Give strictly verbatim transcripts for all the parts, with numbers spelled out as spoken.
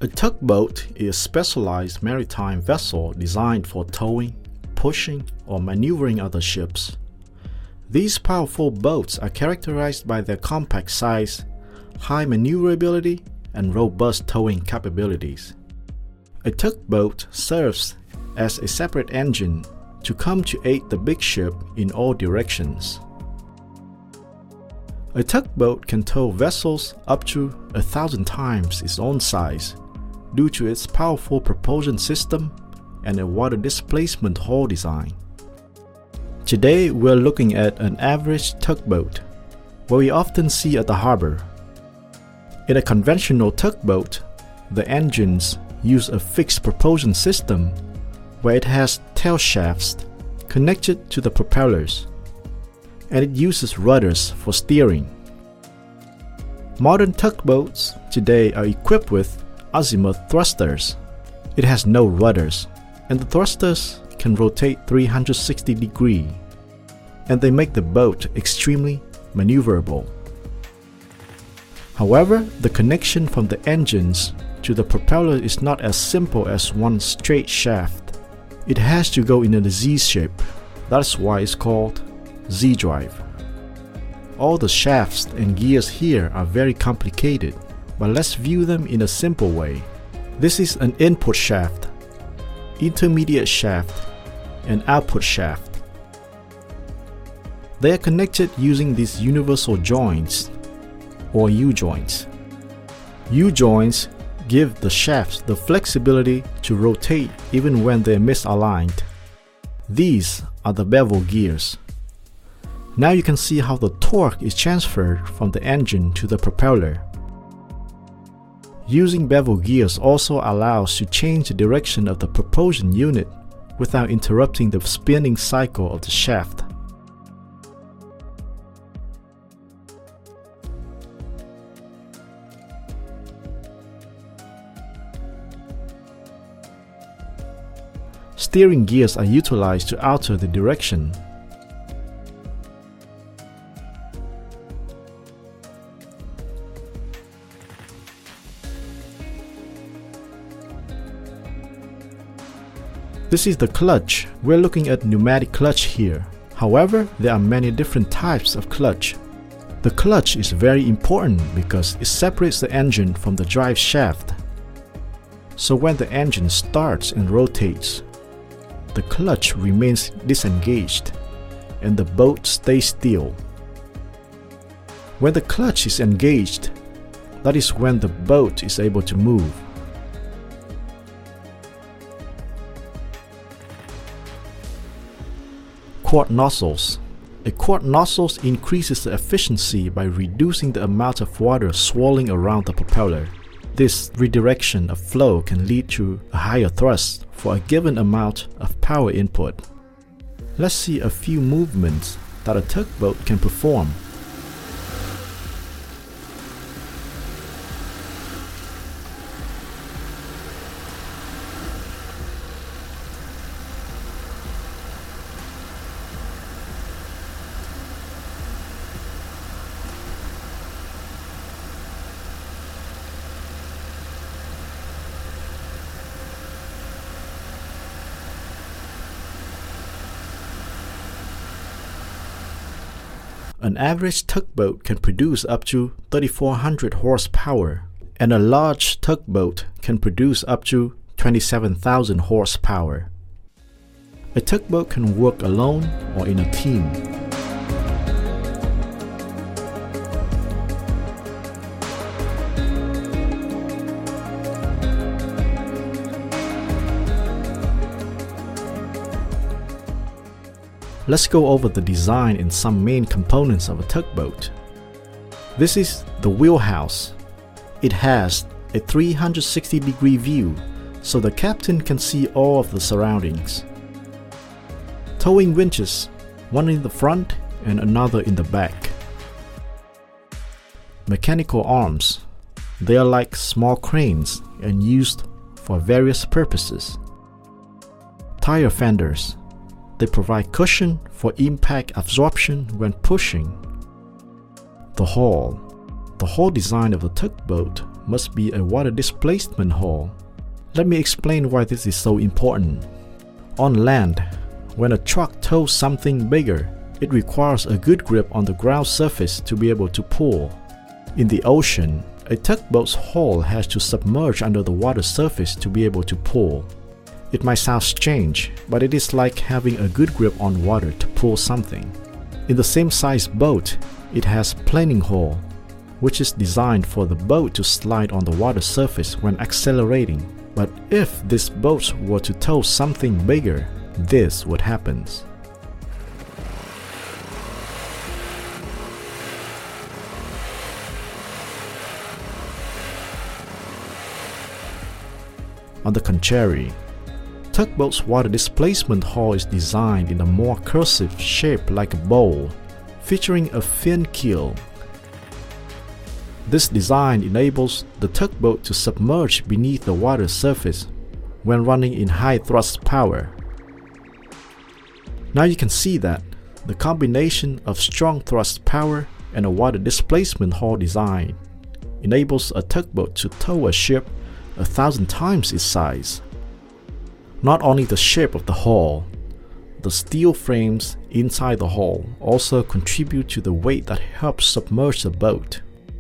A tugboat is a specialized maritime vessel designed for towing, pushing, or maneuvering other ships. These powerful boats are characterized by their compact size, high maneuverability, and robust towing capabilities. A tugboat serves as a separate engine to come to aid the big ship in all directions. A tugboat can tow vessels up to a thousand times its own size due to its powerful propulsion system and a water displacement hull design. Today we're looking at an average tugboat, what we often see at the harbor. In a conventional tugboat, the engines use a fixed propulsion system where it has tail shafts connected to the propellers, and it uses rudders for steering. Modern tugboats today are equipped with azimuth thrusters. It has no rudders, and the thrusters can rotate three hundred sixty degrees, and they make the boat extremely maneuverable. However, the connection from the engines to the propeller is not as simple as one straight shaft. It has to go in a Z shape. That's why it's called Z-drive. All the shafts and gears here are very complicated, but let's view them in a simple way. This is an input shaft, intermediate shaft, and output shaft. They are connected using these universal joints, or U-joints. U-joints give the shafts the flexibility to rotate even when they're misaligned. These are the bevel gears. Now you can see how the torque is transferred from the engine to the propeller. Using bevel gears also allows to change the direction of the propulsion unit without interrupting the spinning cycle of the shaft. Steering gears are utilized to alter the direction. This is the clutch. We're looking at pneumatic clutch here. However, there are many different types of clutch. The clutch is very important because it separates the engine from the drive shaft. So when the engine starts and rotates, the clutch remains disengaged and the boat stays still. When the clutch is engaged, that is when the boat is able to move. Quart nozzles. A quart nozzle increases the efficiency by reducing the amount of water swirling around the propeller. This redirection of flow can lead to a higher thrust for a given amount of power input. Let's see a few movements that a tugboat can perform. An average tugboat can produce up to thirty-four hundred horsepower, and a large tugboat can produce up to twenty-seven thousand horsepower. A tugboat can work alone or in a team. Let's go over the design and some main components of a tugboat. This is the wheelhouse. It has a three hundred sixty degree view, so the captain can see all of the surroundings. Towing winches, one in the front and another in the back. Mechanical arms. They are like small cranes and used for various purposes. Tire fenders. They provide cushion for impact absorption when pushing. The hull. The hull design of the tugboat must be a water displacement hull. Let me explain why this is so important. On land, when a truck tows something bigger, it requires a good grip on the ground surface to be able to pull. In the ocean, a tugboat's hull has to submerge under the water surface to be able to pull. It might sound strange, but it is like having a good grip on water to pull something. In the same size boat, it has planing hull, which is designed for the boat to slide on the water surface when accelerating. But if this boat were to tow something bigger, this would happen. On the contrary, tugboat's water displacement hull is designed in a more cursive shape like a bowl, featuring a fin keel. This design enables the tugboat to submerge beneath the water surface when running in high thrust power. Now you can see that the combination of strong thrust power and a water displacement hull design enables a tugboat to tow a ship a thousand times its size. Not only the shape of the hull, the steel frames inside the hull also contribute to the weight that helps submerge the boat.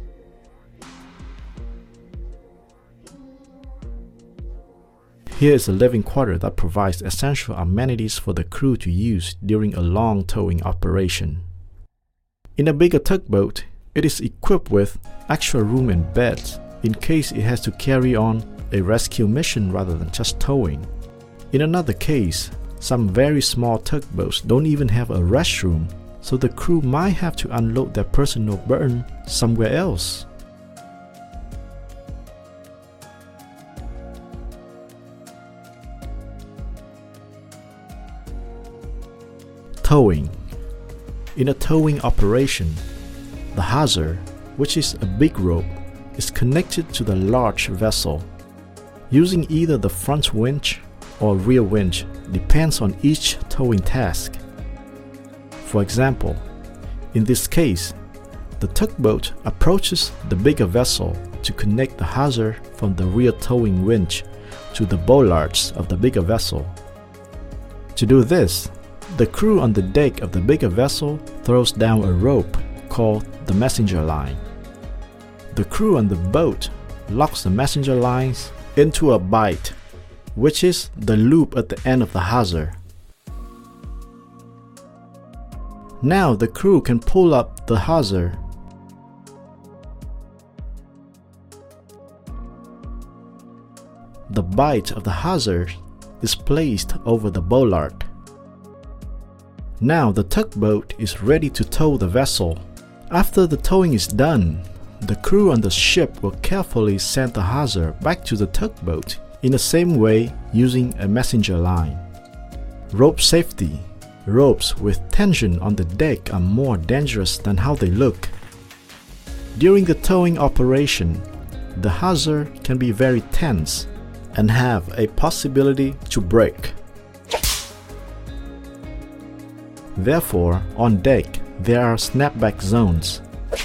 Here is a living quarter that provides essential amenities for the crew to use during a long towing operation. In a bigger tugboat, it is equipped with extra room and beds in case it has to carry on a rescue mission rather than just towing. In another case, some very small tugboats don't even have a restroom, so the crew might have to unload their personal burden somewhere else. Towing. In a towing operation, the hawser, which is a big rope, is connected to the large vessel. Using either the front winch or rear winch depends on each towing task. For example, in this case, the tugboat approaches the bigger vessel to connect the hawser from the rear towing winch to the bollards of the bigger vessel. To do this, the crew on the deck of the bigger vessel throws down a rope called the messenger line. The crew on the boat locks the messenger lines into a bight, which is the loop at the end of the hawser. Now the crew can pull up the hawser. The bight of the hawser is placed over the bollard. Now the tugboat is ready to tow the vessel. After the towing is done, the crew on the ship will carefully send the hawser back to the tugboat in the same way using a messenger line. Rope safety. Ropes with tension on the deck are more dangerous than how they look. During the towing operation, the hawser can be very tense and have a possibility to break. Therefore, on deck, there are snapback zones.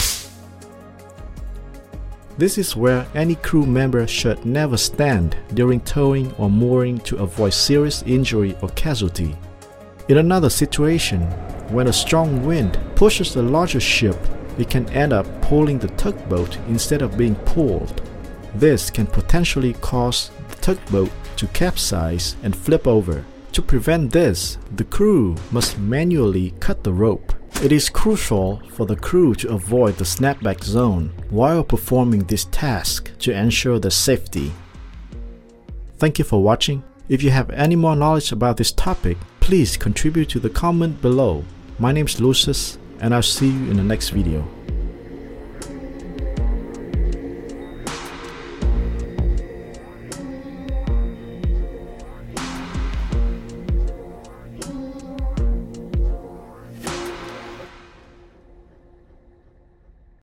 This is where any crew member should never stand during towing or mooring to avoid serious injury or casualty. In another situation, when a strong wind pushes the larger ship, it can end up pulling the tugboat instead of being pulled. This can potentially cause the tugboat to capsize and flip over. To prevent this, the crew must manually cut the rope. It is crucial for the crew to avoid the snapback zone while performing this task to ensure their safety. Thank you for watching. If you have any more knowledge about this topic, please contribute to the comment below. My name is Lucius, and I'll see you in the next video.